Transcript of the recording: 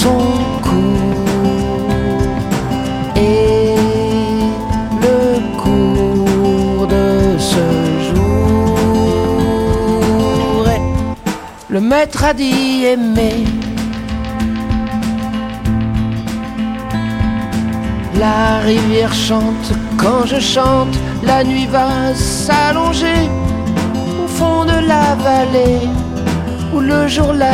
son cours et le cours de ce jour. Et le maître a dit aimer. La rivière chante quand je chante, la nuit va s'allonger au fond de la vallée où le jour